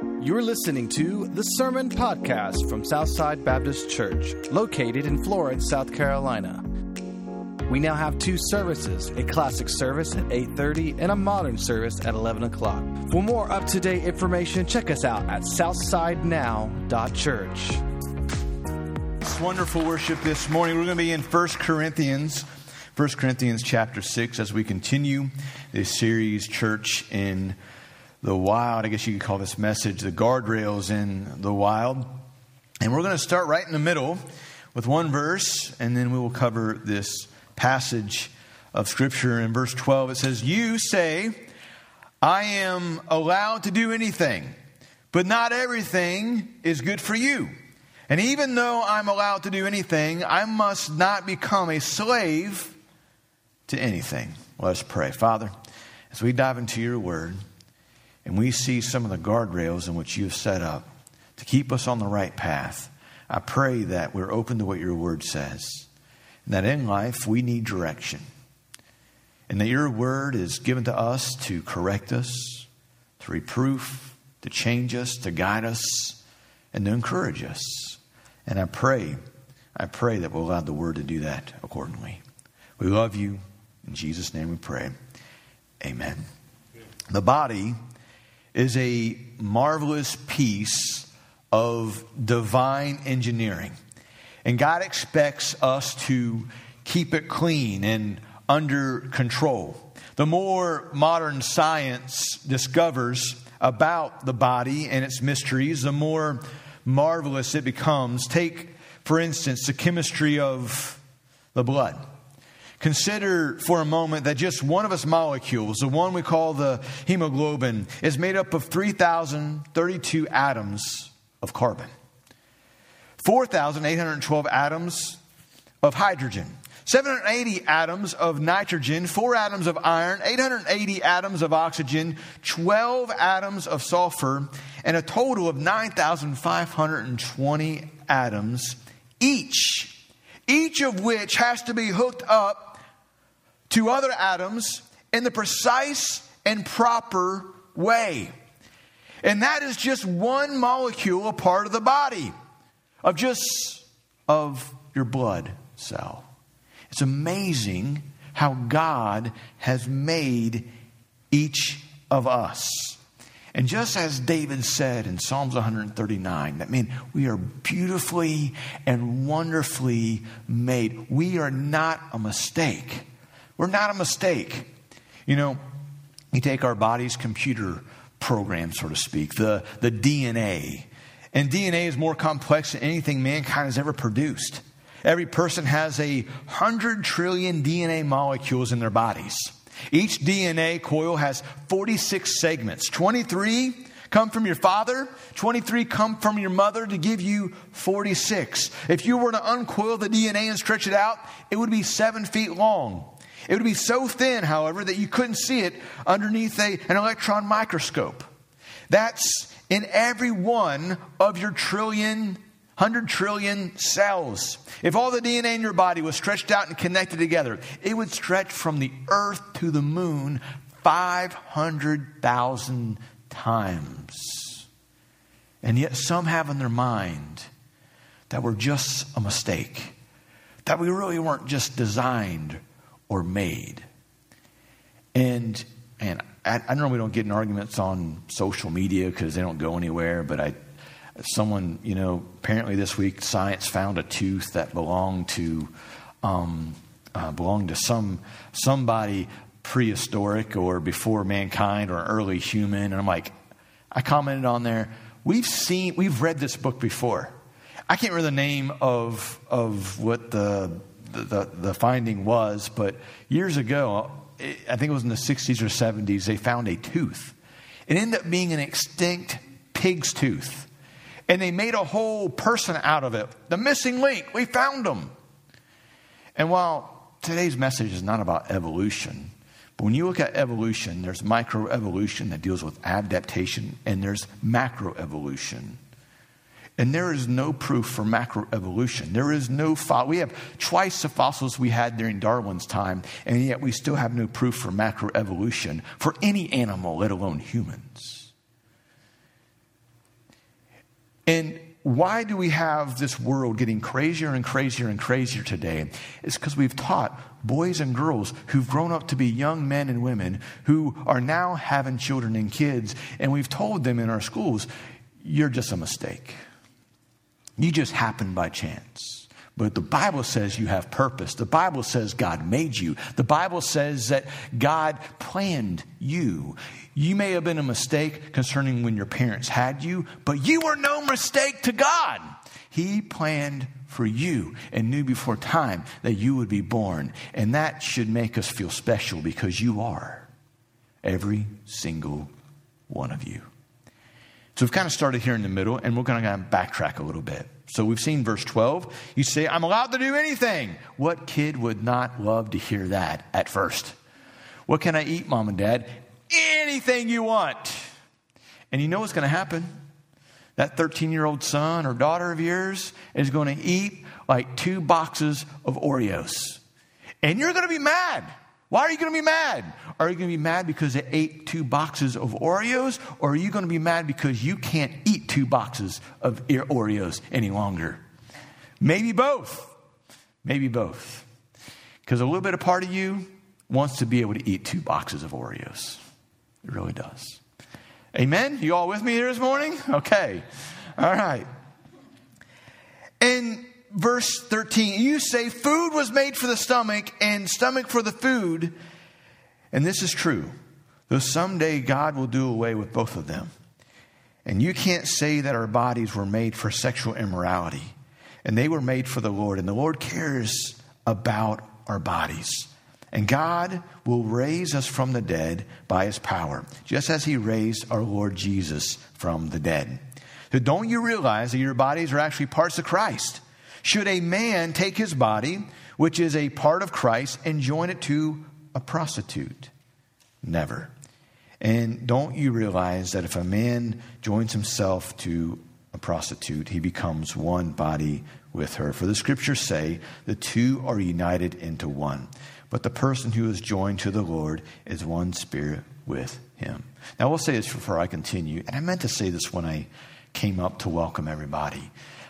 You're listening to the Sermon Podcast from Southside Baptist Church, located in Florence, South Carolina. We now have two services, a classic service at 8:30 and a modern service at 11 o'clock. For more up-to-date information, check us out at southsidenow.church. It's wonderful worship this morning. We're going to be in 1 Corinthians chapter 6 as we continue this series, Church in the Wild. I guess you could call this message the guardrails in the wild. And we're going to start right in the middle with one verse, and then we will cover this passage of Scripture. In verse 12, it says, "You say, I am allowed to do anything, but not everything is good for you. And even though I'm allowed to do anything, I must not become a slave to anything." Let us pray. Father, as we dive into your word, and we see some of the guardrails in which you've set up to keep us on the right path, I pray that we're open to what your word says. And that in life we need direction. And that your word is given to us to correct us, to reproof, to change us, to guide us, and to encourage us. And I pray that we'll allow the word to do that accordingly. We love you. In Jesus' name we pray. Amen. The body is a marvelous piece of divine engineering. And God expects us to keep it clean and under control. The more modern science discovers about the body and its mysteries, the more marvelous it becomes. Take, for instance, the chemistry of the blood. Consider for a moment that just one of its molecules, the one we call the hemoglobin, is made up of 3,032 atoms of carbon, 4,812 atoms of hydrogen, 780 atoms of nitrogen, 4 atoms of iron, 880 atoms of oxygen, 12 atoms of sulfur, and a total of 9,520 atoms each of which has to be hooked up to other atoms in the precise and proper way. And that is just one molecule, a part of the body, of your blood cell. It's amazing how God has made each of us. And just as David said in Psalms 139, that means we are beautifully and wonderfully made. We are not a mistake. We're not a mistake. You know, you take our body's computer program, so to speak, the DNA. And DNA is more complex than anything mankind has ever produced. Every person has 100 trillion DNA molecules in their bodies. Each DNA coil has 46 segments. 23 come from your father, 23 come from your mother to give you 46. If you were to uncoil the DNA and stretch it out, it would be 7 feet long. It would be so thin, however, that you couldn't see it underneath an electron microscope. That's in every one of your 100 trillion cells. If all the DNA in your body was stretched out and connected together, it would stretch from the earth to the moon 500,000 times. And yet some have in their mind that we're just a mistake, that we really weren't just designed or made. And I normally don't get in arguments on social media because they don't go anywhere, but someone, apparently this week science found a tooth that belonged to somebody prehistoric or before mankind or an early human. And I'm like, I commented on there, we've read this book before. I can't remember the name of what the finding was, but years ago, I think it was in the 60s or 70s, they found a tooth. It ended up being an extinct pig's tooth. And they made a whole person out of it. The missing link, we found them. And while today's message is not about evolution, but when you look at evolution, there's microevolution that deals with adaptation, and there's macroevolution. And there is no proof for macroevolution. There is no we have twice the fossils we had during Darwin's time, and yet we still have no proof for macroevolution for any animal, let alone humans. And why do we have this world getting crazier and crazier and crazier today? It's because we've taught boys and girls who've grown up to be young men and women who are now having children and kids, and we've told them in our schools, you're just a mistake. You just happened by chance. But the Bible says you have purpose. The Bible says God made you. The Bible says that God planned you. You may have been a mistake concerning when your parents had you, but you were no mistake to God. He planned for you and knew before time that you would be born. And that should make us feel special because you are. Every single one of you. So we've kind of started here in the middle, and we're going to backtrack a little bit. So we've seen verse 12. You say, I'm allowed to do anything. What kid would not love to hear that at first? What can I eat, Mom and Dad? Anything you want. And you know what's going to happen? That 13-year-old son or daughter of yours is going to eat like 2 boxes of Oreos. And you're going to be mad. Why are you going to be mad? Are you going to be mad because they ate 2 boxes of Oreos? Or are you going to be mad because you can't eat 2 boxes of Oreos any longer? Maybe both. Maybe both. Because a little bit of part of you wants to be able to eat 2 boxes of Oreos. It really does. Amen? You all with me here this morning? Okay. All right. And verse 13, you say food was made for the stomach and stomach for the food. And this is true. Though someday God will do away with both of them. And you can't say that our bodies were made for sexual immorality. And they were made for the Lord. And the Lord cares about our bodies. And God will raise us from the dead by his power. Just as he raised our Lord Jesus from the dead. So don't you realize that your bodies are actually parts of Christ? Should a man take his body, which is a part of Christ, and join it to a prostitute? Never. And don't you realize that if a man joins himself to a prostitute, he becomes one body with her? For the scriptures say the two are united into one. But the person who is joined to the Lord is one spirit with him. Now, I will say this before I continue. And I meant to say this when I came up to welcome everybody.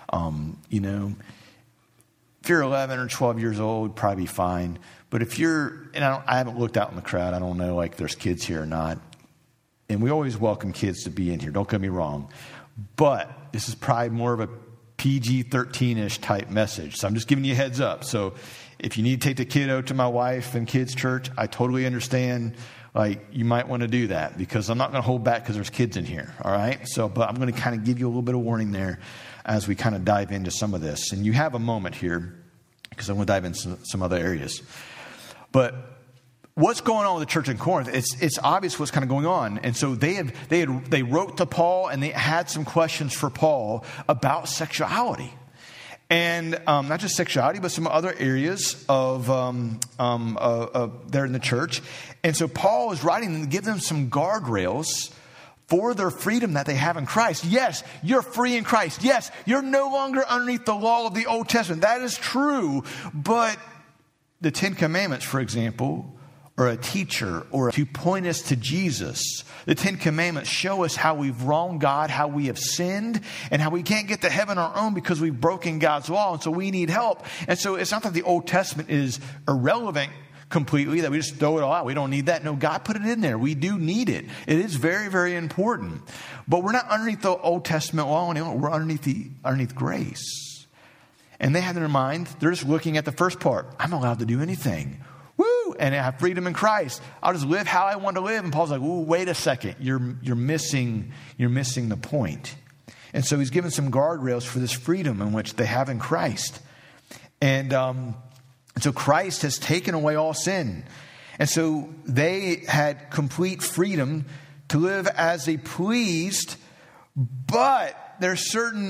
If you're 11 or 12 years old, probably fine. But if you're, and I haven't looked out in the crowd. I don't know like there's kids here or not. And we always welcome kids to be in here. Don't get me wrong. But this is probably more of a PG-13-ish type message. So I'm just giving you a heads up. So if you need to take the kiddo to my wife and kids' church, I totally understand. Like, you might want to do that because I'm not going to hold back because there's kids in here. All right. So, but I'm going to kind of give you a little bit of warning there as we kind of dive into some of this. And you have a moment here because I'm going to dive into some other areas. But what's going on with the church in Corinth? It's obvious what's kind of going on. And so they wrote to Paul and they had some questions for Paul about sexuality. And not just sexuality, but some other areas of there in the church. And so Paul is writing to give them some guardrails for their freedom that they have in Christ. Yes, you're free in Christ. Yes, you're no longer underneath the law of the Old Testament. That is true. But the 10 Commandments, for example, or a teacher or to point us to Jesus. The 10 Commandments show us how we've wronged God, how we have sinned, and how we can't get to heaven on our own because we've broken God's law. And so we need help. And so it's not that the Old Testament is irrelevant completely, that we just throw it all out. We don't need that. No, God put it in there. We do need it. It is very, very important. But we're not underneath the Old Testament law anymore. We're underneath grace. And they have in their mind, they're just looking at the first part. I'm allowed to do anything. Woo! And I have freedom in Christ. I'll just live how I want to live. And Paul's like, "Ooh, wait a second. You're missing the point." And so he's given some guardrails for this freedom in which they have in Christ. And so Christ has taken away all sin. And so they had complete freedom to live as they pleased. But there's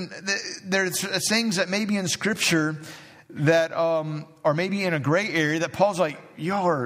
things that may be in Scripture that are maybe in a gray area that Paul's like, y'all are,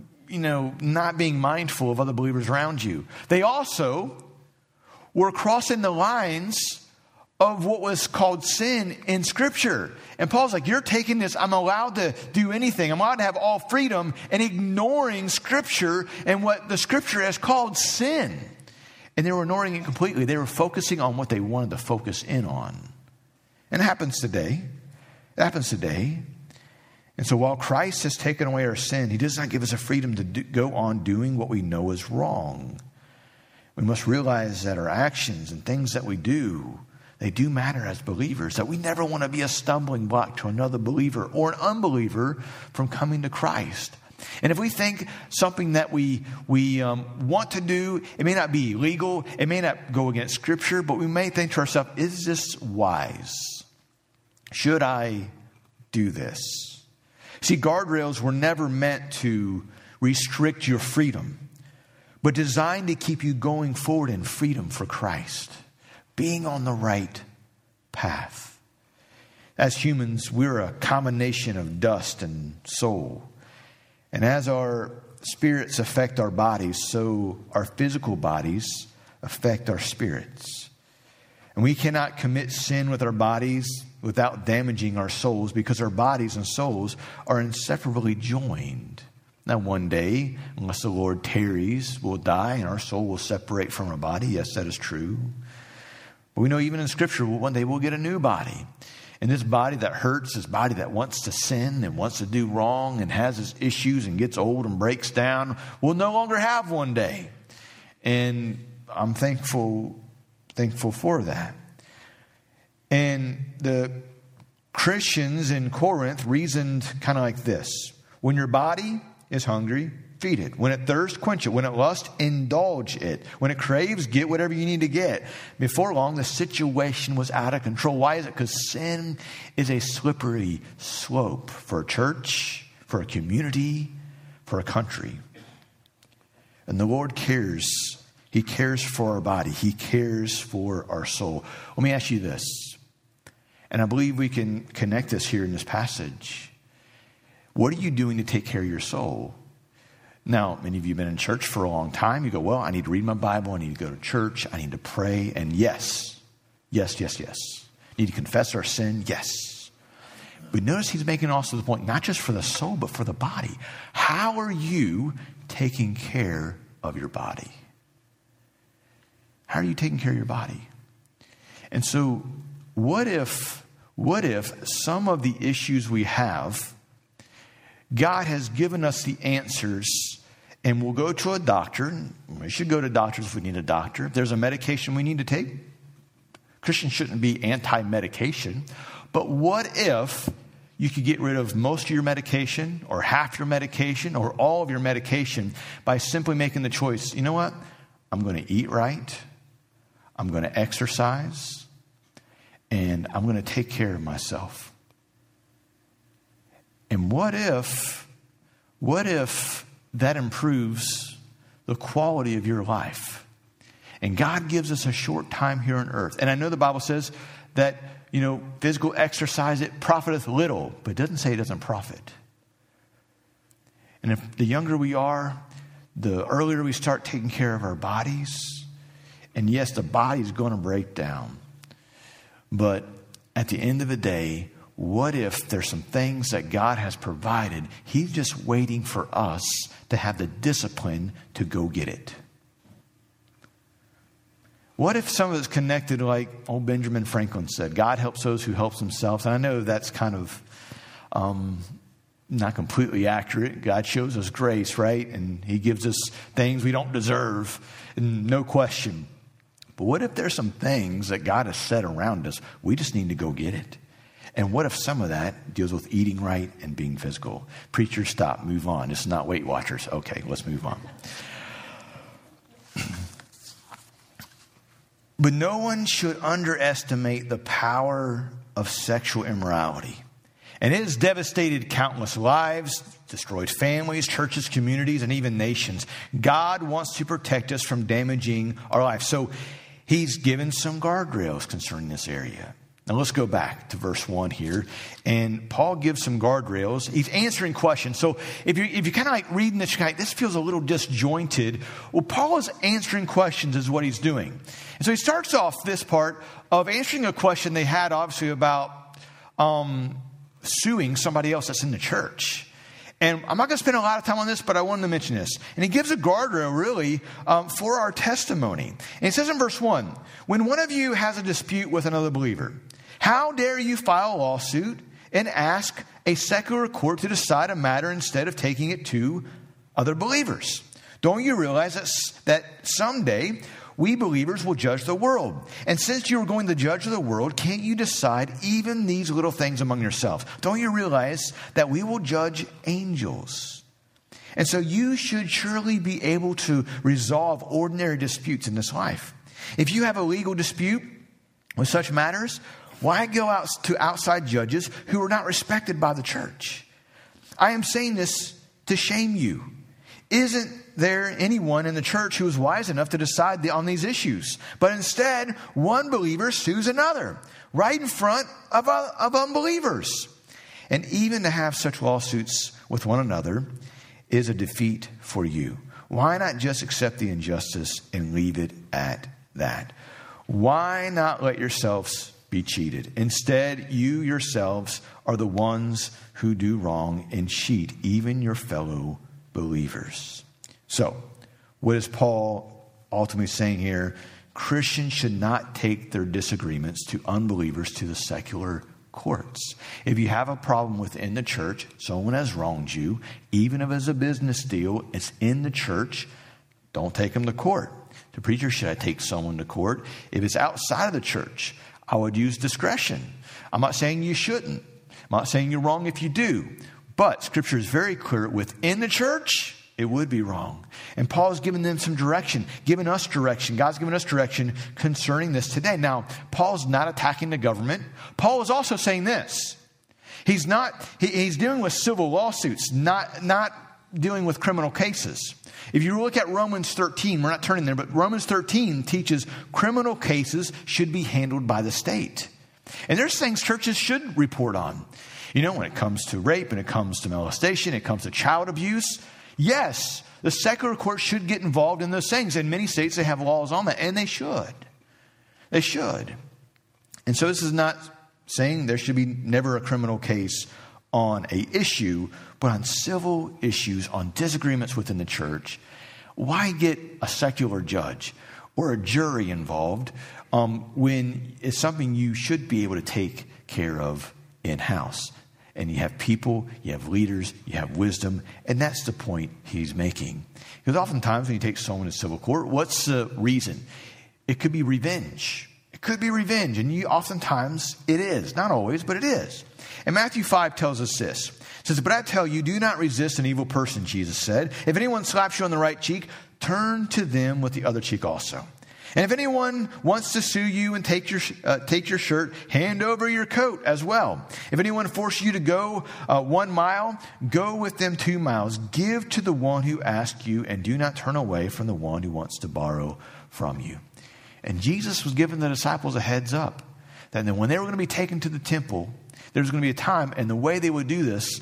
not being mindful of other believers around you. They also were crossing the lines of what was called sin in Scripture. And Paul's like, you're taking this, I'm allowed to do anything. I'm allowed to have all freedom, and ignoring Scripture and what the Scripture has called sin. And they were ignoring it completely. They were focusing on what they wanted to focus in on. And it happens today. It happens today. And so while Christ has taken away our sin, he does not give us a freedom to go on doing what we know is wrong. We must realize that our actions and things that we do, they do matter as believers, that we never want to be a stumbling block to another believer or an unbeliever from coming to Christ. And if we think something that we want to do, it may not be legal, it may not go against Scripture, but we may think to ourselves, is this wise? Should I do this? See, guardrails were never meant to restrict your freedom, but designed to keep you going forward in freedom for Christ, being on the right path. As humans, we're a combination of dust and soul. And as our spirits affect our bodies, so our physical bodies affect our spirits. And we cannot commit sin with our bodies without damaging our souls, because our bodies and souls are inseparably joined. Now, one day, unless the Lord tarries, we'll die and our soul will separate from our body. Yes, that is true. But we know even in Scripture, one day we'll get a new body. And this body that hurts, this body that wants to sin and wants to do wrong and has its issues and gets old and breaks down, we'll no longer have one day. And I'm thankful for that. And the Christians in Corinth reasoned kind of like this. When your body is hungry, feed it. When it thirsts, quench it. When it lusts, indulge it. When it craves, get whatever you need to get. Before long, the situation was out of control. Why is it? Because sin is a slippery slope for a church, for a community, for a country. And the Lord cares. He cares for our body. He cares for our soul. Let me ask you this. And I believe we can connect this here in this passage. What are you doing to take care of your soul? Now, many of you have been in church for a long time. You go, well, I need to read my Bible. I need to go to church. I need to pray. And yes. Need to confess our sin? Yes. But notice he's making also the point, not just for the soul, but for the body. How are you taking care of your body? How are you taking care of your body? And so what if some of the issues we have, God has given us the answers, and we'll go to a doctor. We should go to doctors if we need a doctor. If there's a medication we need to take, Christians shouldn't be anti-medication. But what if you could get rid of most of your medication or half your medication or all of your medication by simply making the choice, you know what? I'm going to eat right. I'm going to exercise. And I'm going to take care of myself. And what if that improves the quality of your life? And God gives us a short time here on earth. And I know the Bible says that, physical exercise, it profiteth little, but it doesn't say it doesn't profit. And if the younger we are, the earlier we start taking care of our bodies. And yes, the body's going to break down. But at the end of the day, what if there's some things that God has provided? He's just waiting for us to have the discipline to go get it. What if some of it's connected like old Benjamin Franklin said, God helps those who help themselves? And I know that's kind of not completely accurate. God shows us grace, right? And he gives us things we don't deserve, and no question. But what if there's some things that God has set around us? We just need to go get it. And what if some of that deals with eating right and being physical? Preachers, stop, move on. This is not Weight Watchers. Okay, let's move on. But no one should underestimate the power of sexual immorality. And it has devastated countless lives, destroyed families, churches, communities, and even nations. God wants to protect us from damaging our life. So he's given some guardrails concerning this area. Now let's go back to verse 1 here. And Paul gives some guardrails. He's answering questions. So if you're kind of like reading this, this feels a little disjointed. Well, Paul is answering questions is what he's doing. And so he starts off this part of answering a question they had obviously about suing somebody else that's in the church. And I'm not going to spend a lot of time on this, but I wanted to mention this. And he gives a guardrail, really, for our testimony. And it says in verse 1, when one of you has a dispute with another believer, how dare you file a lawsuit and ask a secular court to decide a matter instead of taking it to other believers? Don't you realize that someday we believers will judge the world? And since you are going to judge the world, can't you decide even these little things among yourselves? Don't you realize that we will judge angels? And so you should surely be able to resolve ordinary disputes in this life. If you have a legal dispute with such matters, why go out to outside judges who are not respected by the church? I am saying this to shame you. Isn't there anyone in the church who is wise enough to decide on these issues? But instead, one believer sues another right in front of unbelievers. And even to have such lawsuits with one another is a defeat for you. Why not just accept the injustice and leave it at that? Why not let yourselves be cheated? Instead, you yourselves are the ones who do wrong and cheat even your fellow believers. So, what is Paul ultimately saying here? Christians should not take their disagreements to unbelievers to the secular courts. If you have a problem within the church, someone has wronged you, even if it's a business deal, it's in the church, don't take them to court. The preacher, should I take someone to court? If it's outside of the church, I would use discretion. I'm not saying you shouldn't. I'm not saying you're wrong if you do. But Scripture is very clear. Within the church, it would be wrong. And Paul has given them some direction, given us direction. God's given us direction concerning this today. Now, Paul's not attacking the government. Paul is also saying this. He's dealing with civil lawsuits, not dealing with criminal cases. If you look at Romans 13, we're not turning there, but Romans 13 teaches criminal cases should be handled by the state. And there's things churches should report on. You know, when it comes to rape, when it comes to molestation, it comes to child abuse. Yes, the secular court should get involved in those things. In many states, they have laws on that, and they should. They should. And so this is not saying there should be never a criminal case on an issue, but on civil issues, on disagreements within the church. Why get a secular judge or a jury involved when it's something you should be able to take care of in-house? And you have people, you have leaders, you have wisdom. And that's the point he's making. Because oftentimes when you take someone to civil court, what's the reason? It could be revenge. It could be revenge. And oftentimes it is. Not always, but it is. And Matthew 5 tells us this. It says, but I tell you, do not resist an evil person, Jesus said. If anyone slaps you on the right cheek, turn to them with the other cheek also. And if anyone wants to sue you and take your shirt, hand over your coat as well. If anyone forces you to go 1 mile, go with them 2 miles. Give to the one who asks you, and do not turn away from the one who wants to borrow from you. And Jesus was giving the disciples a heads up that when they were going to be taken to the temple, there was going to be a time, and the way they would do this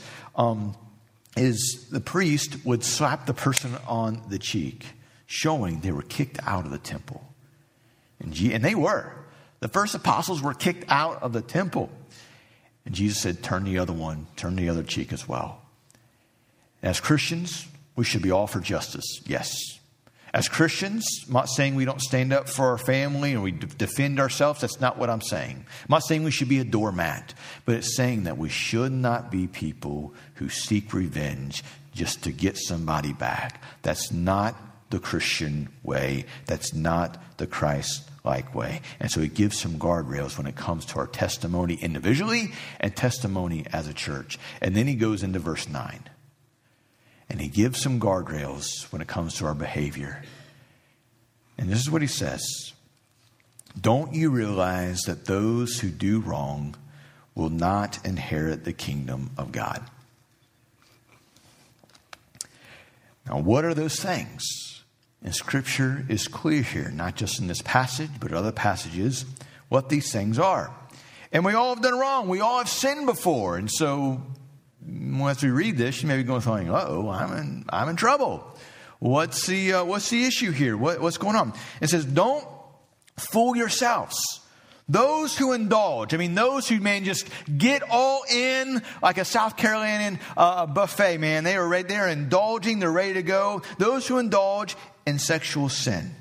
is the priest would slap the person on the cheek, showing they were kicked out of the temple. And they were. The first apostles were kicked out of the temple. And Jesus said, turn the other cheek as well. As Christians, we should be all for justice. Yes. As Christians, I'm not saying we don't stand up for our family and we defend ourselves. That's not what I'm saying. I'm not saying we should be a doormat. But it's saying that we should not be people who seek revenge just to get somebody back. That's not the Christian way. That's not the Christ-like way. And so he gives some guardrails when it comes to our testimony individually and testimony as a church. And then he goes into verse 9. And he gives some guardrails when it comes to our behavior. And this is what he says. Don't you realize that those who do wrong will not inherit the kingdom of God? Now, what are those things? And Scripture is clear here, not just in this passage, but other passages, what these things are. And we all have done wrong. We all have sinned before. And so, as we read this, you may be going, uh-oh, I'm in trouble. What's the issue here? What's going on? It says, don't fool yourselves. Those who indulge, those who, just get all in like a South Carolinian buffet, They are right there indulging. They're ready to go. Those who indulge in sexual sin,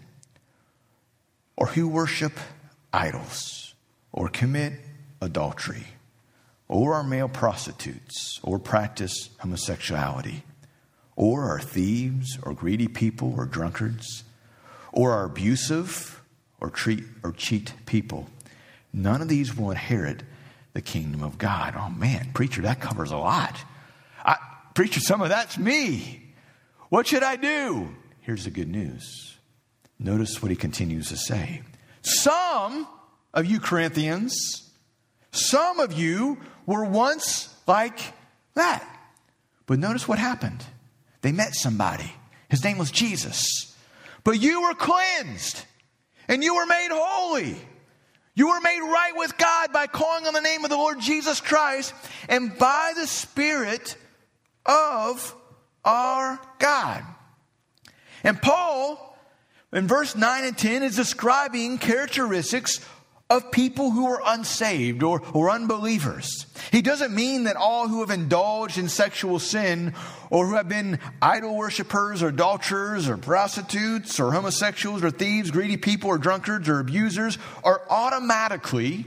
or who worship idols, or commit adultery, or are male prostitutes, or practice homosexuality, or are thieves, or greedy people, or drunkards, or are abusive, or cheat people. None of these will inherit the kingdom of God. Oh man, preacher, that covers a lot. Preacher, some of that's me. What should I do? Here's the good news. Notice what he continues to say. Some of you Corinthians, some of you were once like that. But notice what happened. They met somebody. His name was Jesus. But you were cleansed and you were made holy. You were made right with God by calling on the name of the Lord Jesus Christ and by the Spirit of our God. And Paul, in verse 9 and 10, is describing characteristics of people who are unsaved or unbelievers. He doesn't mean that all who have indulged in sexual sin or who have been idol worshipers or adulterers or prostitutes or homosexuals or thieves, greedy people or drunkards or abusers are automatically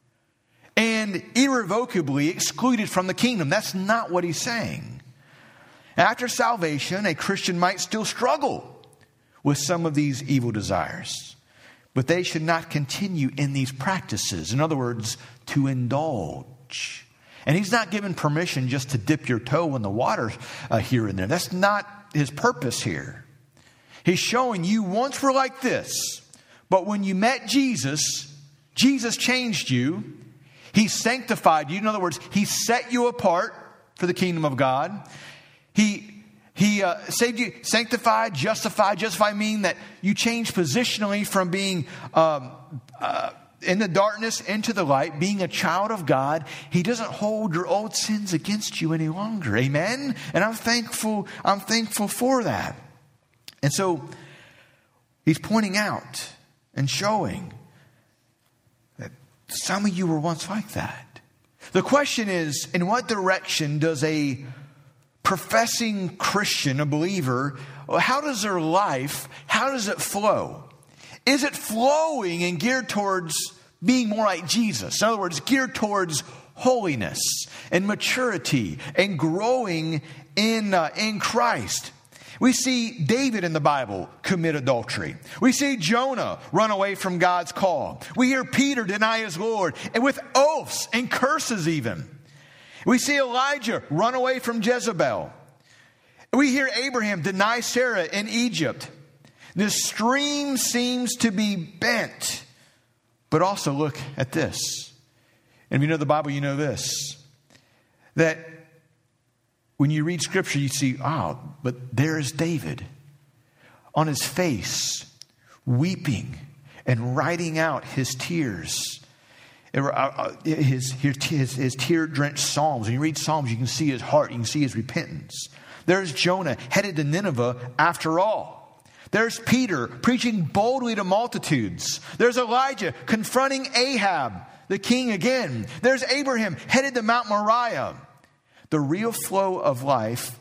and irrevocably excluded from the kingdom. That's not what he's saying. After salvation, a Christian might still struggle with some of these evil desires, but they should not continue in these practices. In other words, to indulge. And he's not given permission just to dip your toe in the water here and there. That's not his purpose here. He's showing you once were like this, but when you met Jesus, Jesus changed you. He sanctified you. In other words, he set you apart for the kingdom of God. He saved you, sanctified, justified. Justify mean that you change positionally from being in the darkness into the light, being a child of God. He doesn't hold your old sins against you any longer. Amen? And I'm thankful for that. And so he's pointing out and showing that some of you were once like that. The question is, in what direction does a professing Christian, a believer, how does their life, how does it flow? Is it flowing and geared towards being more like Jesus? In other words, geared towards holiness and maturity and growing in Christ. We see David in the Bible commit adultery. We see Jonah run away from God's call. We hear Peter deny his Lord, and with oaths and curses even. We see Elijah run away from Jezebel. We hear Abraham deny Sarah in Egypt. The stream seems to be bent. But also look at this. And if you know the Bible, you know this. That when you read Scripture, you see, but there is David on his face, weeping and writing out his tears. His tear-drenched Psalms. When you read Psalms, you can see his heart. You can see his repentance. There's Jonah headed to Nineveh after all. There's Peter preaching boldly to multitudes. There's Elijah confronting Ahab, the king again. There's Abraham headed to Mount Moriah. The real flow of life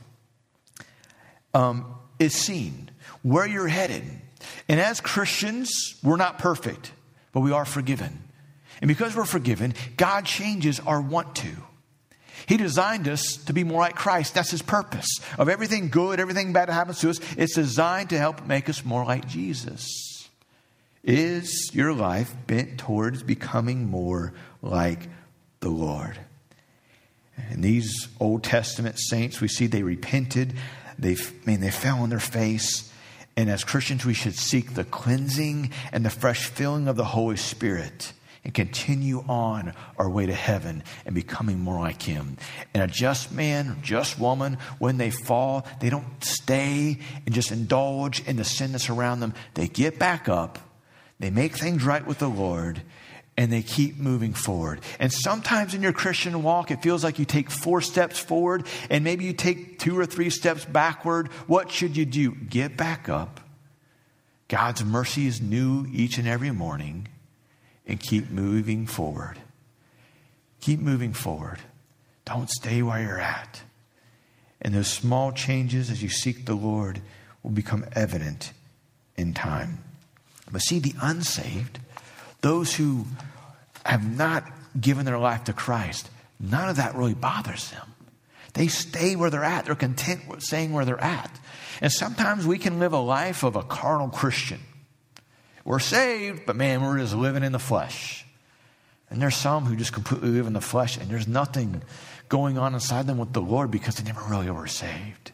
is seen. Where you're headed. And as Christians, we're not perfect, but we are forgiven. And because we're forgiven, God changes our want to. He designed us to be more like Christ. That's his purpose. Of everything good, everything bad that happens to us, it's designed to help make us more like Jesus. Is your life bent towards becoming more like the Lord? And these Old Testament saints, we see they repented. They fell on their face. And as Christians, we should seek the cleansing and the fresh filling of the Holy Spirit and continue on our way to heaven and becoming more like him. And a just man, just woman, when they fall, they don't stay and just indulge in the sin that's around them. They get back up, they make things right with the Lord, and they keep moving forward. And sometimes in your Christian walk, it feels like you take 4 steps forward and maybe you take 2 or 3 steps backward. What should you do? Get back up. God's mercy is new each and every morning. and keep moving forward. Keep moving forward. Don't stay where you're at. And those small changes as you seek the Lord will become evident in time. But see, the unsaved, those who have not given their life to Christ, none of that really bothers them. They stay where they're at. They're content with staying where they're at. And sometimes we can live a life of a carnal Christian. We're saved, but man, we're just living in the flesh. And there's some who just completely live in the flesh, and there's nothing going on inside them with the Lord because they never really were saved.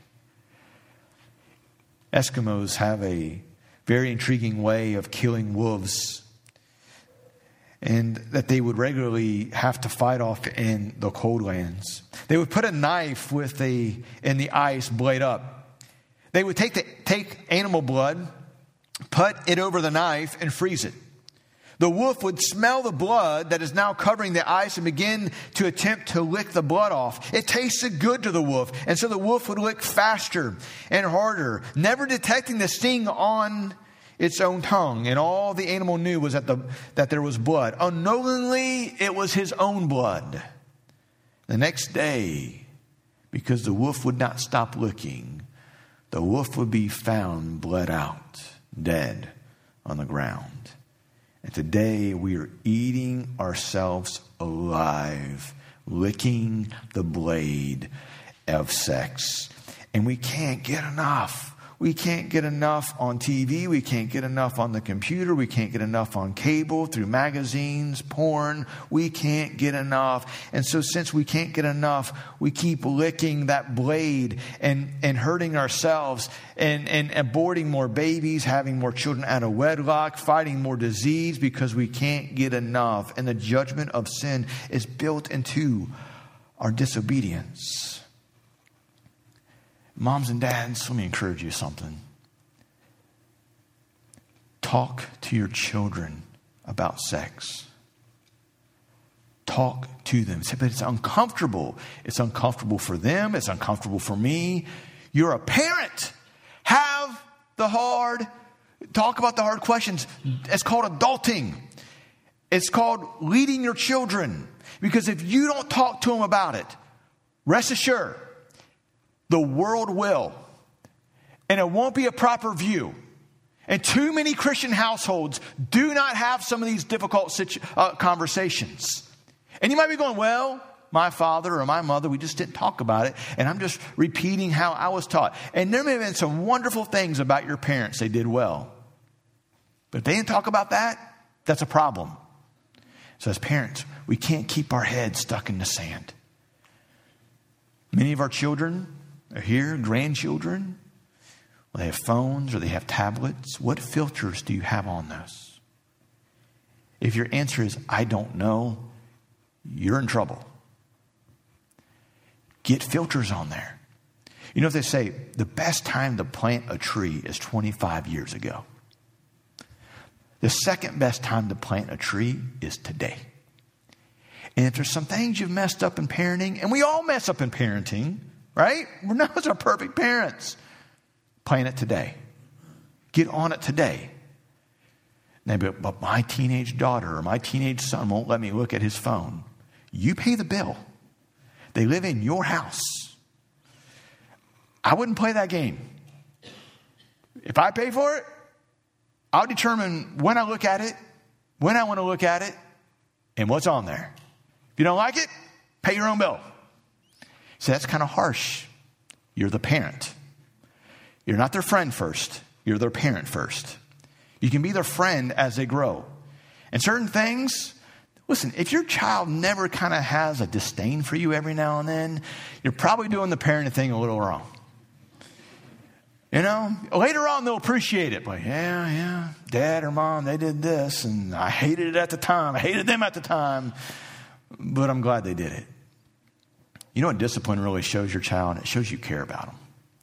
Eskimos have a very intriguing way of killing wolves, and that they would regularly have to fight off in the cold lands. They would put a knife in the ice, blade up. They would take animal blood, put it over the knife, and freeze it. The wolf would smell the blood that is now covering the ice and begin to attempt to lick the blood off. It tasted good to the wolf, and so the wolf would lick faster and harder, never detecting the sting on its own tongue. And all the animal knew was that there was blood. Unknowingly, it was his own blood. The next day, because the wolf would not stop licking, the wolf would be found bled out, dead on the ground. And today we are eating ourselves alive, licking the blade of sex. And we can't get enough. We can't get enough on TV. We can't get enough on the computer. We can't get enough on cable, through magazines, porn. We can't get enough. And so since we can't get enough, we keep licking that blade and hurting ourselves and aborting more babies, having more children out of wedlock, fighting more disease because we can't get enough. And the judgment of sin is built into our disobedience. Moms and dads, let me encourage you something. Talk to your children about sex. Talk to them. But it's uncomfortable. It's uncomfortable for them. It's uncomfortable for me. You're a parent. Talk about the hard questions. It's called adulting. It's called leading your children. Because if you don't talk to them about it, rest assured, the world will. And it won't be a proper view. And too many Christian households do not have some of these difficult conversations. And you might be going, well, my father or my mother, we just didn't talk about it. And I'm just repeating how I was taught. And there may have been some wonderful things about your parents they did well. But if they didn't talk about that, that's a problem. So as parents, we can't keep our heads stuck in the sand. Many of our children are here, grandchildren. Well, they have phones or they have tablets. What filters do you have on those? If your answer is, I don't know, you're in trouble. Get filters on there. You know what they say? The best time to plant a tree is 25 years ago. The second best time to plant a tree is today. And if there's some things you've messed up in parenting, and we all mess up in parenting, right? We're not our perfect parents. Plant it today. Get on it today. Maybe, but my teenage daughter or my teenage son won't let me look at his phone. You pay the bill. They live in your house. I wouldn't play that game. If I pay for it, I'll determine when I look at it, when I want to look at it, and what's on there. If you don't like it, pay your own bill. So that's kind of harsh. You're the parent. You're not their friend first. You're their parent first. You can be their friend as they grow. And certain things, listen, if your child never kind of has a disdain for you every now and then, you're probably doing the parenting thing a little wrong. You know, later on they'll appreciate it. But yeah, dad or mom, they did this and I hated it at the time. I hated them at the time, but I'm glad they did it. You know what discipline really shows your child? It shows you care about them.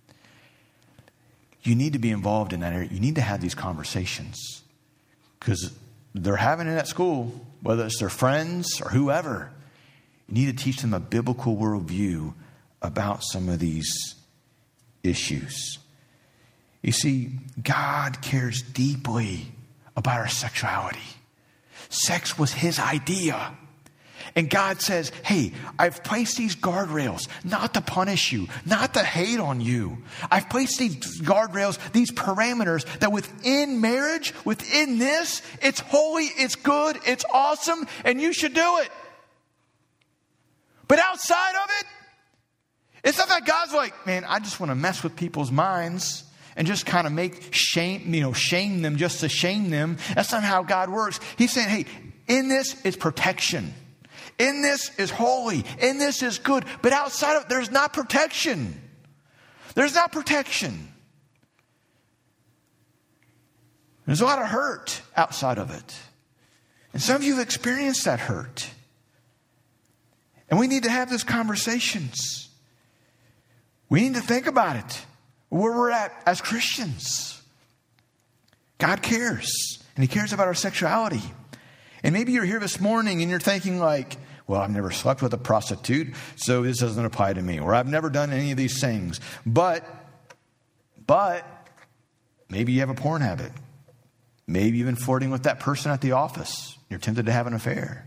You need to be involved in that area. You need to have these conversations because they're having it at school, whether it's their friends or whoever. You need to teach them a biblical worldview about some of these issues. You see, God cares deeply about our sexuality. sex was his idea. And God says, hey, I've placed these guardrails not to punish you, not to hate on you. I've placed these guardrails, these parameters that within marriage, within this, it's holy, it's good, it's awesome, and you should do it. But outside of it, it's not that God's like, man, I just want to mess with people's minds and just kind of shame them just to shame them. That's not how God works. He's saying, hey, in this is protection. In this is holy. In this is good. But outside of it, there's not protection. There's not protection. There's a lot of hurt outside of it. And some of you have experienced that hurt. And we need to have those conversations. We need to think about it, where we're at as Christians. God cares, and he cares about our sexuality. And maybe you're here this morning and you're thinking like, well, I've never slept with a prostitute, so this doesn't apply to me. Or I've never done any of these things. But maybe you have a porn habit. Maybe you've been flirting with that person at the office. You're tempted to have an affair.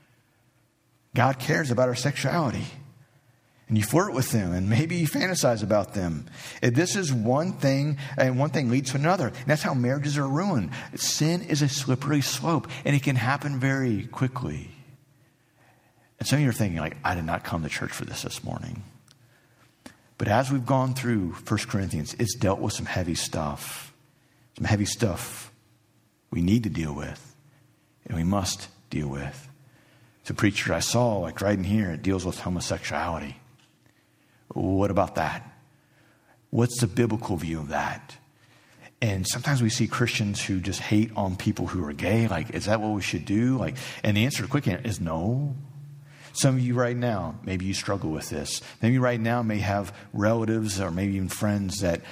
God cares about our sexuality. And you flirt with them, and maybe you fantasize about them. And this is one thing, and one thing leads to another. And that's how marriages are ruined. Sin is a slippery slope, and it can happen very quickly. And some of you are thinking, like, I did not come to church for this morning. But as we've gone through 1 Corinthians, it's dealt with some heavy stuff. Some heavy stuff we need to deal with, and we must deal with. The preacher I saw, like right in here, it deals with homosexuality. What about that? What's the biblical view of that? And sometimes we see Christians who just hate on people who are gay. Like, is that what we should do? Like, and the answer, quick answer, is no. Some of you right now, maybe you struggle with this. Maybe right now may have relatives or maybe even friends that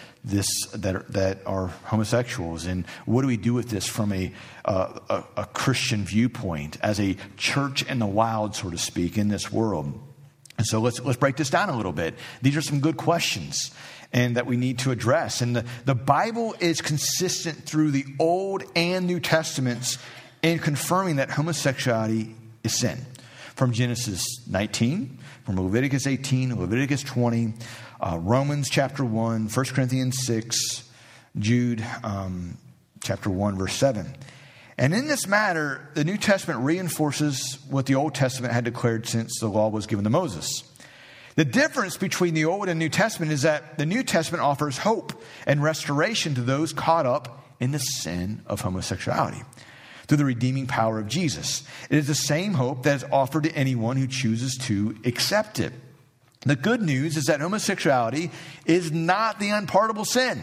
are homosexuals. And what do we do with this from a Christian viewpoint as a church in the wild, so to speak, in this world? And so let's break this down a little bit. These are some good questions and that we need to address. And the Bible is consistent through the Old and New Testaments in confirming that homosexuality is sin. From Genesis 19, from Leviticus 18, Leviticus 20, Romans chapter 1, 1 Corinthians 6, Jude chapter 1, verse 7. And in this matter, the New Testament reinforces what the Old Testament had declared since the law was given to Moses. The difference between the Old and New Testament is that the New Testament offers hope and restoration to those caught up in the sin of homosexuality through the redeeming power of Jesus. It is the same hope that is offered to anyone who chooses to accept it. The good news is that homosexuality is not the unpardonable sin.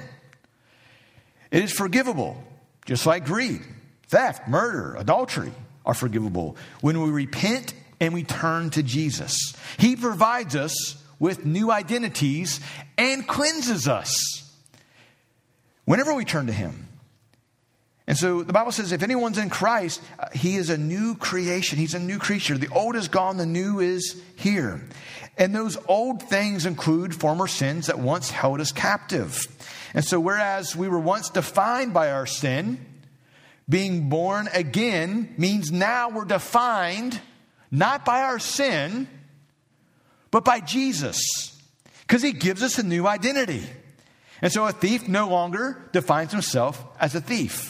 It is forgivable, just like greed, theft, murder, adultery are forgivable when we repent and we turn to Jesus. He provides us with new identities and cleanses us whenever we turn to him. And so the Bible says if anyone's in Christ, he is a new creation. He's a new creature. The old is gone, the new is here. And those old things include former sins that once held us captive. And so whereas we were once defined by our sin, being born again means now we're defined not by our sin, but by Jesus, because he gives us a new identity. And so a thief no longer defines himself as a thief.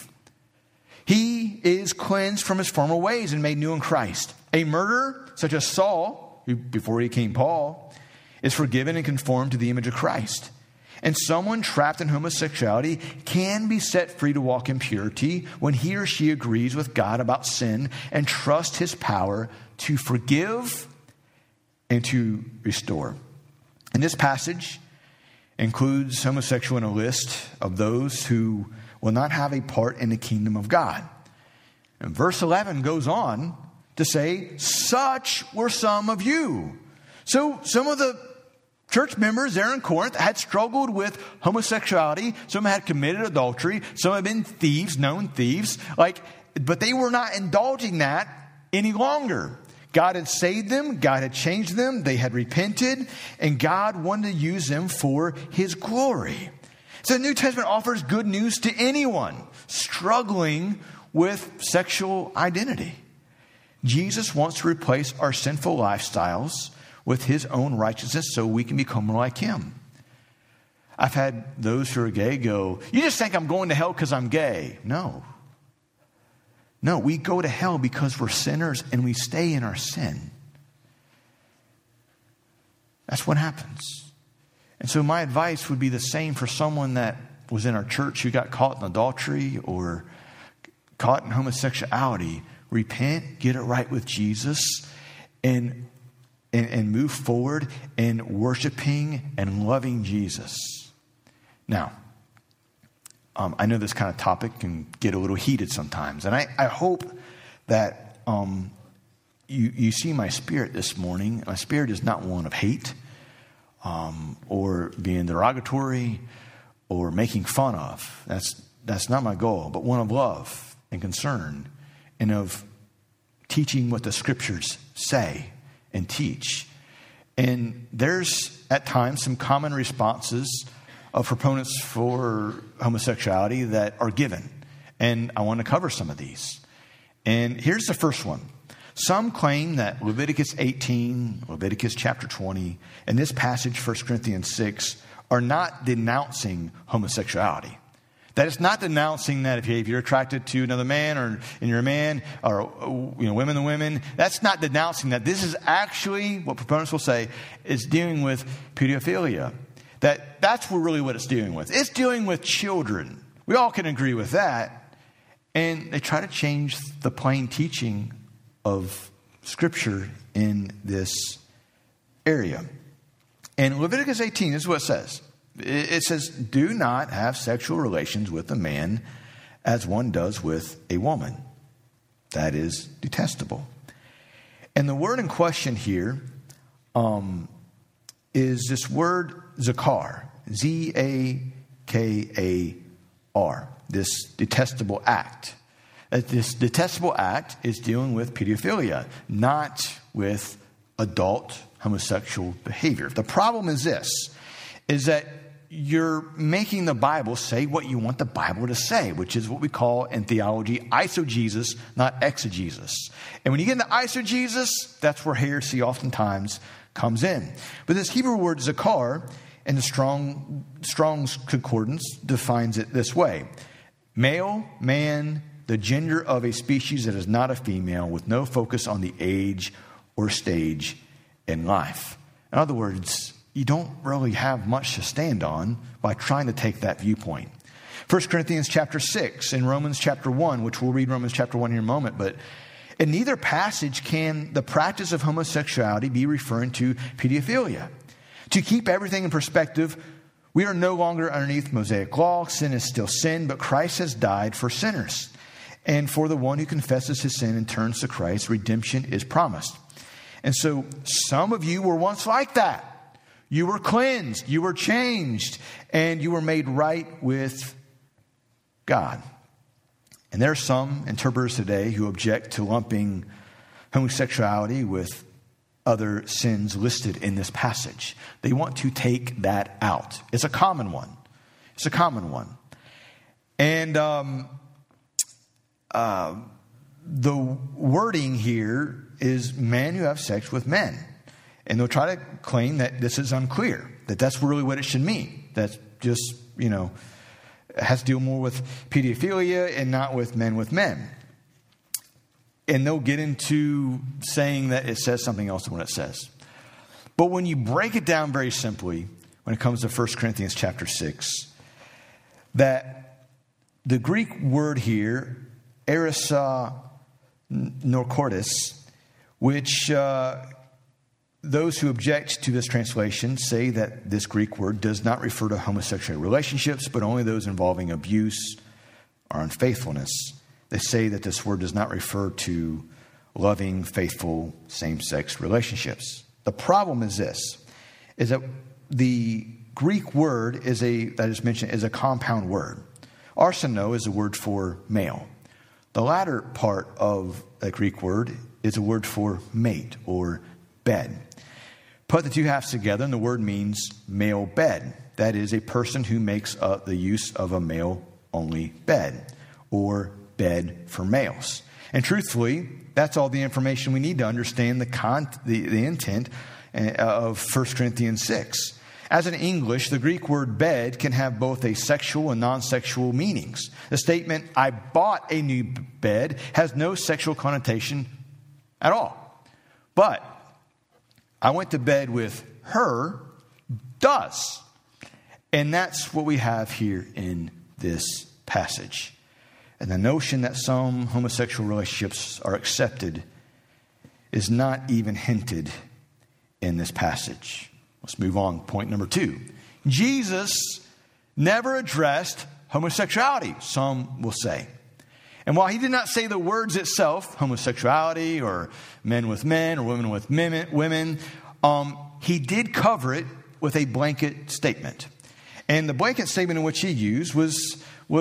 He is cleansed from his former ways and made new in Christ. A murderer, such as Saul, who before he became Paul, is forgiven and conformed to the image of Christ. And someone trapped in homosexuality can be set free to walk in purity when he or she agrees with God about sin and trusts his power to forgive and to restore. And this passage includes homosexual in a list of those who will not have a part in the kingdom of God. And verse 11 goes on to say, such were some of you. So some of the church members there in Corinth had struggled with homosexuality. Some had committed adultery. Some had been thieves, known thieves. But they were not indulging that any longer. God had saved them. God had changed them. They had repented. And God wanted to use them for his glory. So the New Testament offers good news to anyone struggling with sexual identity. Jesus wants to replace our sinful lifestyles with his own righteousness so we can become more like him. I've had those who are gay go, you just think I'm going to hell because I'm gay. No, we go to hell because we're sinners and we stay in our sin. That's what happens. And so my advice would be the same for someone that was in our church who got caught in adultery or caught in homosexuality. Repent, get it right with Jesus, and move forward in worshiping and loving Jesus. Now, I know this kind of topic can get a little heated sometimes, and I hope that you see my spirit this morning. My spirit is not one of hate or being derogatory or making fun of. That's not my goal, but one of love and concern and of teaching what the scriptures say and teach. And there's at times some common responses of proponents for homosexuality that are given. And I want to cover some of these. And here's the first one. Some claim that Leviticus 18, Leviticus chapter 20, and this passage, 1 Corinthians 6, are not denouncing homosexuality. That it's not denouncing that if you're attracted to another man and you're a man, or women to women, that's not denouncing that. This is actually what proponents will say is dealing with pedophilia. That's really what it's dealing with. It's dealing with children. We all can agree with that. And they try to change the plain teaching of Scripture in this area. And Leviticus 18, this is what it says. It says, do not have sexual relations with a man as one does with a woman. That is detestable. And the word in question here is this word zakar, Z-A-K-A-R, this detestable act. This detestable act is dealing with pedophilia, not with adult homosexual behavior. The problem is this, is that you're making the Bible say what you want the Bible to say, which is what we call in theology eisegesis, not exegesis. And when you get into eisegesis, that's where heresy oftentimes comes in. But this Hebrew word zakar in the Strong's Concordance defines it this way. Male, man, the gender of a species that is not a female with no focus on the age or stage in life. In other words, you don't really have much to stand on by trying to take that viewpoint. 1 Corinthians chapter 6 and Romans chapter 1, which we'll read Romans chapter 1 in a moment, but in neither passage can the practice of homosexuality be referring to pedophilia. To keep everything in perspective, we are no longer underneath Mosaic law. Sin is still sin, but Christ has died for sinners. And for the one who confesses his sin and turns to Christ, redemption is promised. And so some of you were once like that. You were cleansed, you were changed, and you were made right with God. And there are some interpreters today who object to lumping homosexuality with other sins listed in this passage. They want to take that out. It's a common one. It's a common one. And the wording here is men who have sex with men. And they'll try to claim that this is unclear, that that's really what it should mean. That's just, it has to deal more with pedophilia and not with men. And they'll get into saying that it says something else than what it says. But when you break it down very simply, when it comes to 1 Corinthians chapter 6, that the Greek word here, erosa-norkortis, which those who object to this translation say that this Greek word does not refer to homosexual relationships, but only those involving abuse or unfaithfulness. They say that this word does not refer to loving, faithful, same-sex relationships. The problem is this, is that the Greek word that is mentioned is a compound word. Arseno is a word for male. The latter part of that Greek word is a word for mate or bed. Put the two halves together and the word means male bed. That is a person who makes the use of a male-only bed or bed for males. And truthfully, that's all the information we need to understand the intent of 1 Corinthians 6. As in English, the Greek word bed can have both a sexual and non-sexual meanings. The statement, I bought a new bed, has no sexual connotation at all. But I went to bed with her does. And that's what we have here in this passage. And the notion that some homosexual relationships are accepted is not even hinted in this passage. Let's move on. Point number 2. Jesus never addressed homosexuality, some will say. And while he did not say the words itself, homosexuality or men with men or women with women, he did cover it with a blanket statement. And the blanket statement in which he used was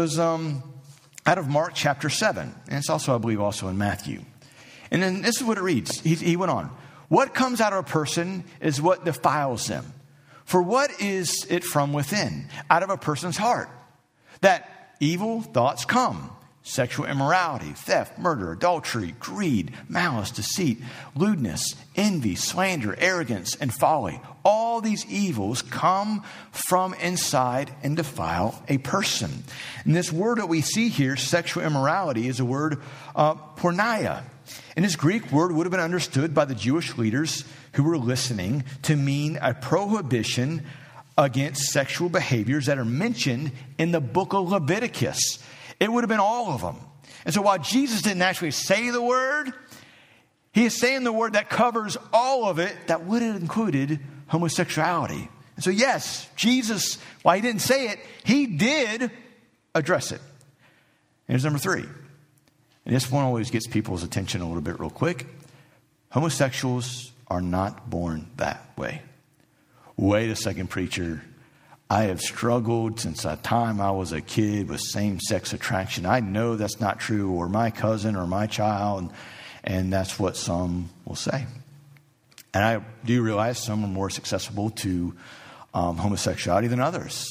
out of Mark chapter 7. And it's also, I believe, also in Matthew. And then this is what it reads. He went on. What comes out of a person is what defiles them. For what is it from within, out of a person's heart? That evil thoughts come. Sexual immorality, theft, murder, adultery, greed, malice, deceit, lewdness, envy, slander, arrogance, and folly. All these evils come from inside and defile a person. And this word that we see here, sexual immorality, is a word porneia. And this Greek word would have been understood by the Jewish leaders who were listening to mean a prohibition against sexual behaviors that are mentioned in the book of Leviticus. It would have been all of them. And so while Jesus didn't actually say the word, he is saying the word that covers all of it that would have included homosexuality. And so yes, Jesus, while he didn't say it, he did address it. Here's number 3. And this one always gets people's attention a little bit real quick. Homosexuals are not born that way. Wait a second, preacher. I have struggled since the time I was a kid with same-sex attraction. I know that's not true, or my cousin or my child, and that's what some will say. And I do realize some are more susceptible to homosexuality than others.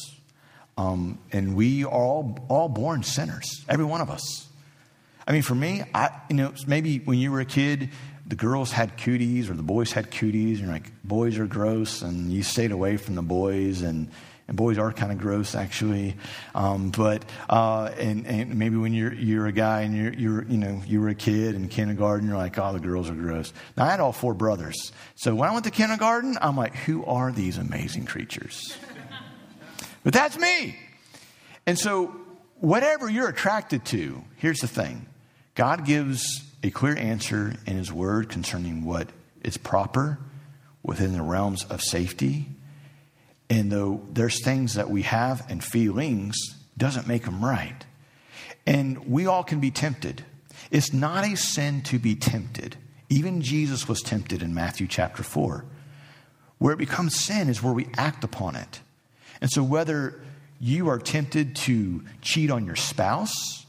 And we are all born sinners, every one of us. I mean, for me, maybe when you were a kid, the girls had cooties or the boys had cooties, and you're like, boys are gross, and you stayed away from the boys, and boys are kind of gross, actually. But maybe when you're a guy and you were a kid in kindergarten, you're like, oh, the girls are gross. Now I had all 4 brothers, so when I went to kindergarten, I'm like, who are these amazing creatures? But that's me. And so whatever you're attracted to, here's the thing: God gives a clear answer in His Word concerning what is proper within the realms of safety. And though there's things that we have and feelings, doesn't make them right. And we all can be tempted. It's not a sin to be tempted. Even Jesus was tempted in Matthew chapter 4. Where it becomes sin is where we act upon it. And so whether you are tempted to cheat on your spouse,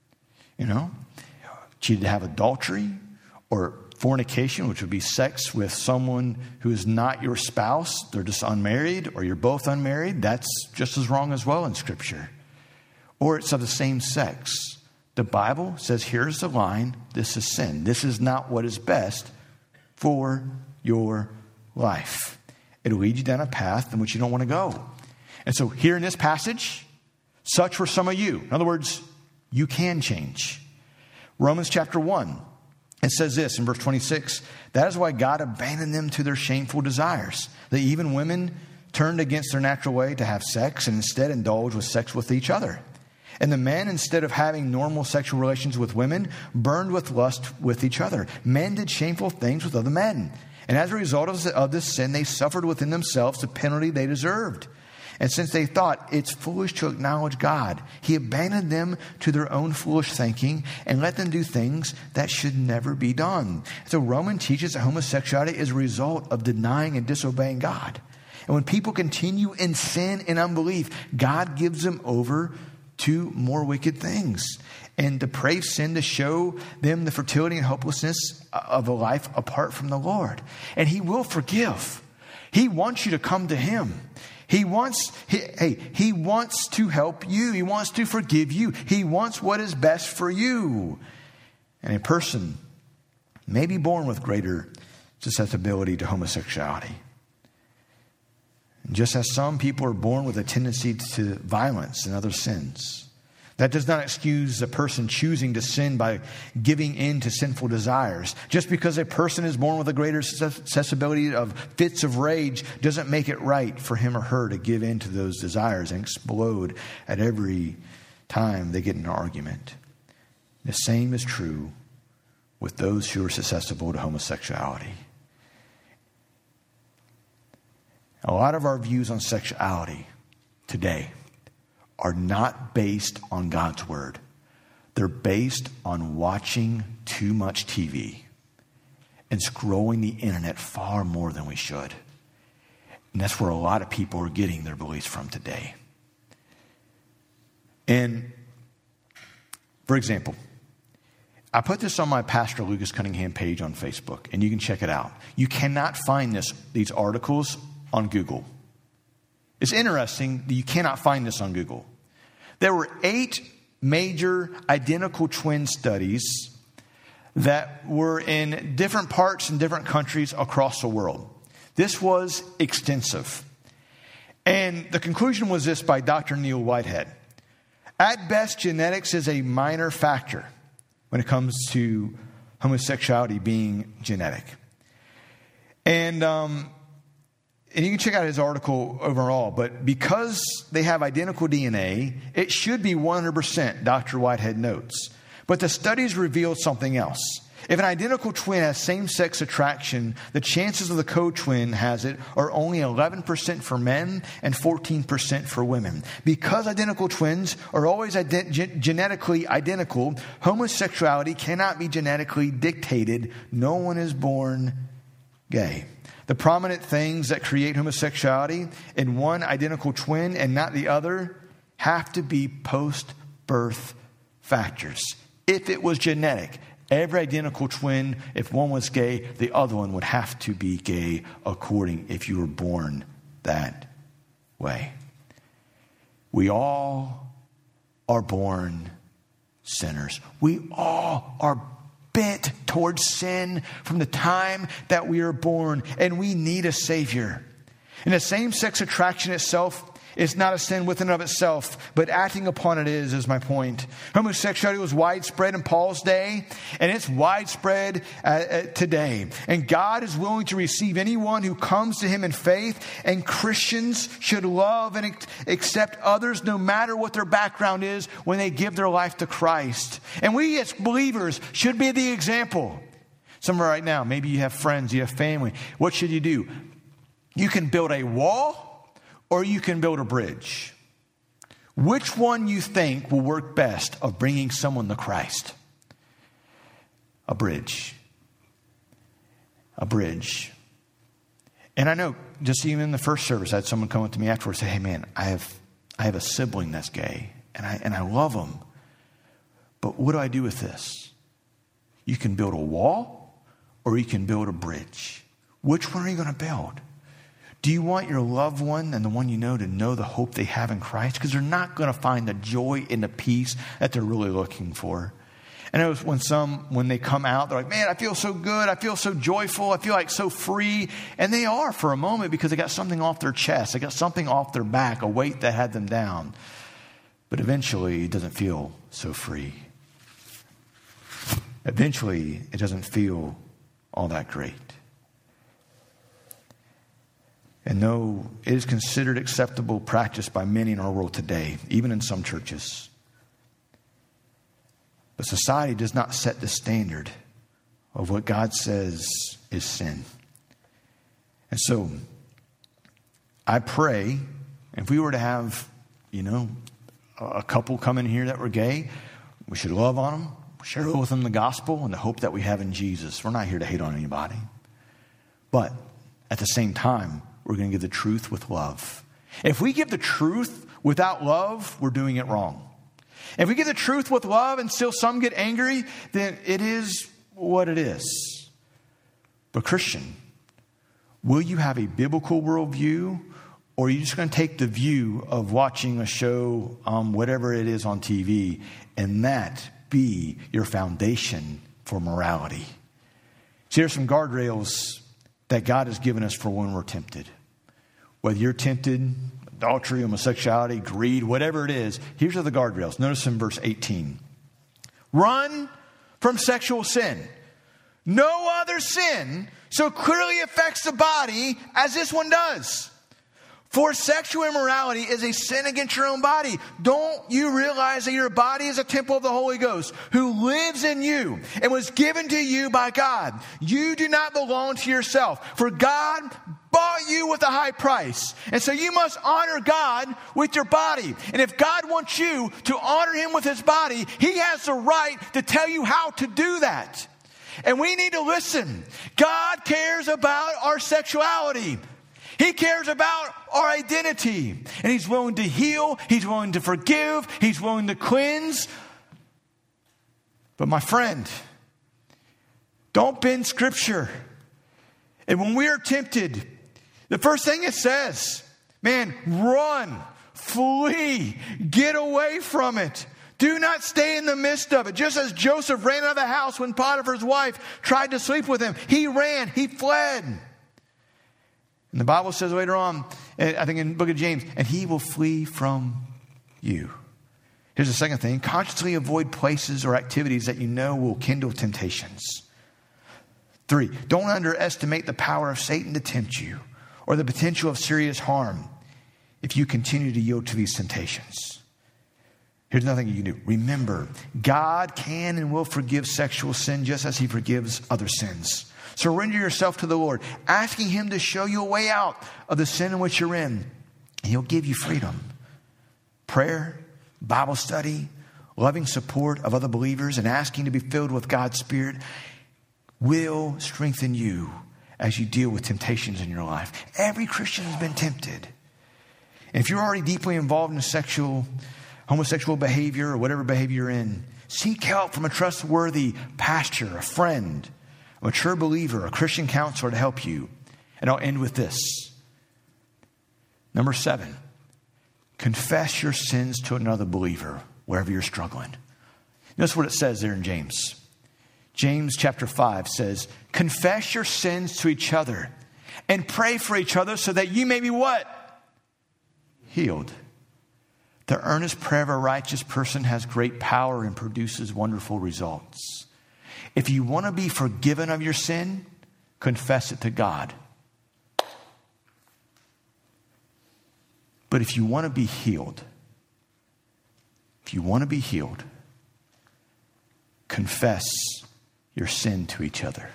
cheated to have adultery, or fornication, which would be sex with someone who is not your spouse, they're just unmarried, or you're both unmarried, that's just as wrong as well in Scripture. Or it's of the same sex. The Bible says, here's the line, this is sin. This is not what is best for your life. It'll lead you down a path in which you don't want to go. And so here in this passage, such were some of you. In other words, you can change. Romans chapter 1. It says this in verse 26, that is why God abandoned them to their shameful desires. That even women turned against their natural way to have sex and instead indulged with sex with each other. And the men, instead of having normal sexual relations with women, burned with lust with each other. Men did shameful things with other men. And as a result of this sin, they suffered within themselves the penalty they deserved. And since they thought it's foolish to acknowledge God, He abandoned them to their own foolish thinking and let them do things that should never be done. So Romans teaches that homosexuality is a result of denying and disobeying God. And when people continue in sin and unbelief, God gives them over to more wicked things and depraved sin to show them the fertility and hopelessness of a life apart from the Lord. And He will forgive. He wants you to come to Him. He wants to help you. He wants to forgive you. He wants what is best for you. And a person may be born with greater susceptibility to homosexuality. And just as some people are born with a tendency to violence and other sins, that does not excuse a person choosing to sin by giving in to sinful desires. Just because a person is born with a greater susceptibility of fits of rage doesn't make it right for him or her to give in to those desires and explode at every time they get in an argument. The same is true with those who are susceptible to homosexuality. A lot of our views on sexuality today are not based on God's word. They're based on watching too much TV and scrolling the internet far more than we should. And that's where a lot of people are getting their beliefs from today. And, for example, I put this on my Pastor Lucas Cunningham page on Facebook, and you can check it out. You cannot find these articles on Google. It's interesting that you cannot find this on Google. There were 8 major identical twin studies that were in different parts and different countries across the world. This was extensive. And the conclusion was this by Dr. Neil Whitehead. At best, genetics is a minor factor when it comes to homosexuality being genetic. And you can check out his article overall, but because they have identical DNA, it should be 100%, Dr. Whitehead notes. But the studies revealed something else. If an identical twin has same-sex attraction, the chances of the co-twin has it are only 11% for men and 14% for women. Because identical twins are always genetically identical, homosexuality cannot be genetically dictated. No one is born gay. The prominent things that create homosexuality in one identical twin and not the other have to be post-birth factors. If it was genetic, every identical twin, if one was gay, the other one would have to be gay if you were born that way. We all are born sinners. We all are bent towards sin from the time that we are born, and we need a Savior. And the same-sex attraction itself is not a sin within and of itself, but acting upon it is my point. Homosexuality was widespread in Paul's day, and it's widespread today. And God is willing to receive anyone who comes to him in faith, and Christians should love and accept others no matter what their background is when they give their life to Christ. And we as believers should be the example. Somewhere right now, maybe you have friends, you have family. What should you do? You can build a wall, or you can build a bridge. Which one you think will work best of bringing someone to Christ? A bridge. A bridge. And I know, just even in the first service, I had someone come up to me afterwards and say, hey man, I have a sibling that's gay, and I love him. But what do I do with this? You can build a wall, or you can build a bridge. Which one are you going to build? Do you want your loved one and the one you know to know the hope they have in Christ? Because they're not going to find the joy and the peace that they're really looking for. And it was when they come out, they're like, man, I feel so good. I feel so joyful. I feel like so free. And they are for a moment because they got something off their chest. They got something off their back, a weight that had them down. But eventually it doesn't feel so free. Eventually it doesn't feel all that great. And though it is considered acceptable practice by many in our world today, even in some churches, but society does not set the standard of what God says is sin. And so, I pray, if we were to have, a couple come in here that were gay, we should love on them, share with them the gospel and the hope that we have in Jesus. We're not here to hate on anybody. But at the same time, we're going to give the truth with love. If we give the truth without love, we're doing it wrong. If we give the truth with love and still some get angry, then it is what it is. But Christian, will you have a biblical worldview, or are you just going to take the view of watching a show, whatever it is on TV, and that be your foundation for morality. See, there's some guardrails that God has given us for when we're tempted. Whether you're tempted, adultery, homosexuality, greed, whatever it is, here's are the guardrails. Notice in verse 18. Run from sexual sin. No other sin so clearly affects the body as this one does. For sexual immorality is a sin against your own body. Don't you realize that your body is a temple of the Holy Ghost who lives in you and was given to you by God? You do not belong to yourself, for God bought you with a high price. And so you must honor God with your body. And if God wants you to honor him with his body, he has the right to tell you how to do that. And we need to listen. God cares about our sexuality. He cares about our identity. And he's willing to heal. He's willing to forgive. He's willing to cleanse. But my friend, don't bend Scripture. And when we are tempted, the first thing it says, man, run, flee, get away from it. Do not stay in the midst of it. Just as Joseph ran out of the house when Potiphar's wife tried to sleep with him. He ran, he fled. And the Bible says later on, I think in the book of James, and he will flee from you. Here's the second thing. Consciously avoid places or activities that you know will kindle temptations. 3, don't underestimate the power of Satan to tempt you or the potential of serious harm if you continue to yield to these temptations. Here's another thing you can do. Remember, God can and will forgive sexual sin just as he forgives other sins. Surrender yourself to the Lord, asking him to show you a way out of the sin in which you're in. And he'll give you freedom. Prayer, Bible study, loving support of other believers, and asking to be filled with God's Spirit will strengthen you as you deal with temptations in your life. Every Christian has been tempted. And if you're already deeply involved in homosexual behavior or whatever behavior you're in, seek help from a trustworthy pastor, a friend, a mature believer, a Christian counselor to help you. And I'll end with this. Number 7, confess your sins to another believer wherever you're struggling. Notice what it says there in James. James chapter 5 says, confess your sins to each other and pray for each other so that you may be what? Healed. The earnest prayer of a righteous person has great power and produces wonderful results. If you want to be forgiven of your sin, confess it to God. But if you want to be healed, confess your sin to each other.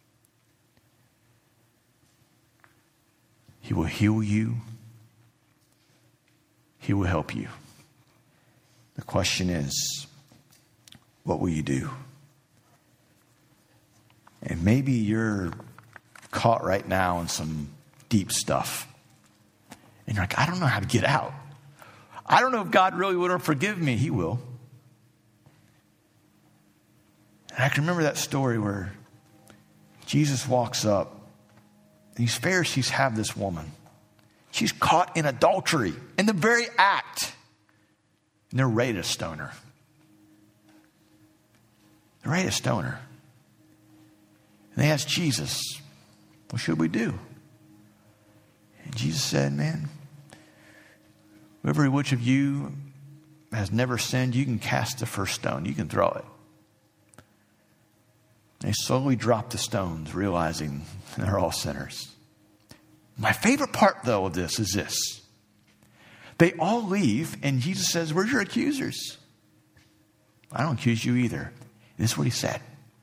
He will heal you. He will help you. The question is, what will you do? And maybe you're caught right now in some deep stuff. And you're like, I don't know how to get out. I don't know if God really will forgive me. He will. And I can remember that story where Jesus walks up and these Pharisees have this woman. She's caught in adultery, in the very act. And they're ready to stone her. They're ready to stone her. And they asked Jesus, what should we do? And Jesus said, man, whoever which of you has never sinned, you can cast the first stone. You can throw it. They slowly drop the stones, realizing they're all sinners. My favorite part, though, of this is this. They all leave, and Jesus says, where's your accusers? I don't accuse you either. And this is what he said.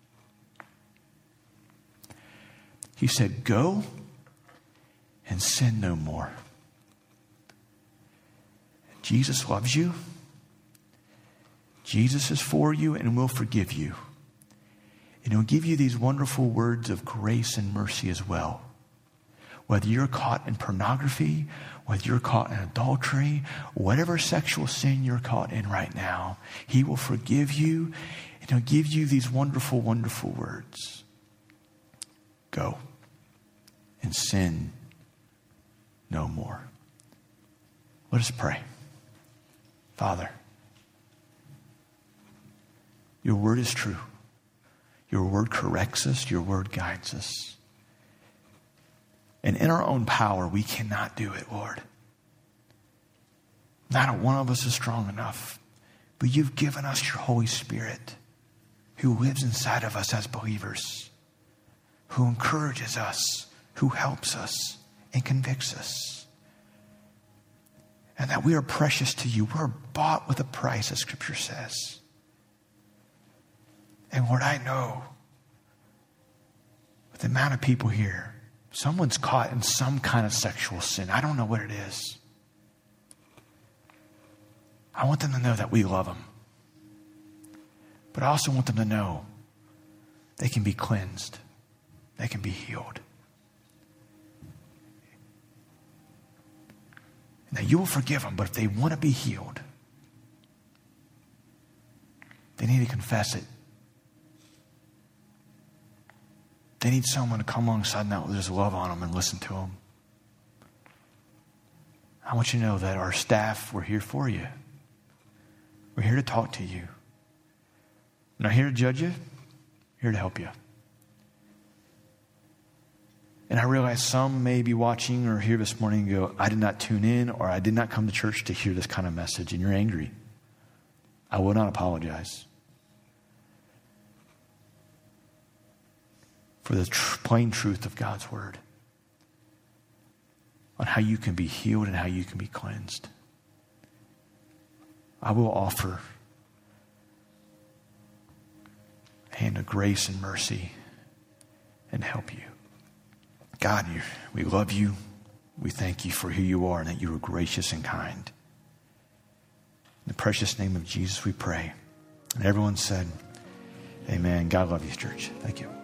He said, go and sin no more. Jesus loves you. Jesus is for you and will forgive you. And he'll give you these wonderful words of grace and mercy as well. Whether you're caught in pornography, whether you're caught in adultery, whatever sexual sin you're caught in right now, he will forgive you and he'll give you these wonderful, wonderful words. Go and sin no more. Let us pray. Father, your word is true. Your word corrects us. Your word guides us. And in our own power, we cannot do it, Lord. Not one of us is strong enough. But you've given us your Holy Spirit who lives inside of us as believers, who encourages us, who helps us and convicts us. And that we are precious to you. We're bought with a price, as Scripture says. And Lord, I know with the amount of people here, someone's caught in some kind of sexual sin. I don't know what it is. I want them to know that we love them. But I also want them to know they can be cleansed. They can be healed. And that you will forgive them, but if they want to be healed, they need to confess it. They need someone to come alongside and not just love on them and listen to them. I want you to know that our staff, we're here for you. We're here to talk to you. We're not here to judge you. We're here to help you. And I realize some may be watching or here this morning and go, I did not tune in or I did not come to church to hear this kind of message, and you're angry. I will not apologize for the plain truth of God's word on how you can be healed and how you can be cleansed. I will offer a hand of grace and mercy and help you. God, we love you. We thank you for who you are and that you are gracious and kind. In the precious name of Jesus we pray. And everyone said, amen. God love you, church. Thank you.